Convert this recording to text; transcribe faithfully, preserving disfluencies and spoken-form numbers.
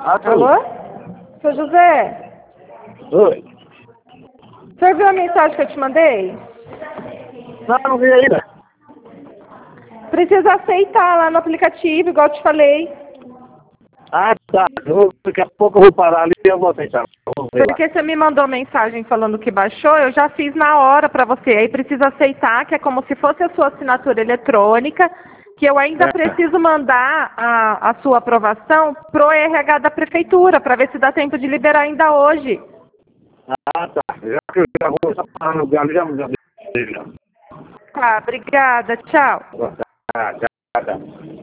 Alô? Seu José? Oi. Você viu a mensagem que eu te mandei? Não, não vi ainda. Precisa aceitar lá no aplicativo, igual eu te falei. Ah, tá. Eu, daqui a pouco eu vou parar ali e eu vou tentar. Vamos ver lá. Porque você me mandou mensagem falando que baixou, eu já fiz na hora pra você. Aí precisa aceitar, que é como se fosse a sua assinatura eletrônica, que eu ainda É. preciso mandar a, a sua aprovação pro R H da prefeitura, pra ver se dá tempo de liberar ainda hoje. Ah, tá. Já que eu já vou só parar no lugar ali, já já. já. Tá, obrigada, tchau. Tá, tá, tá.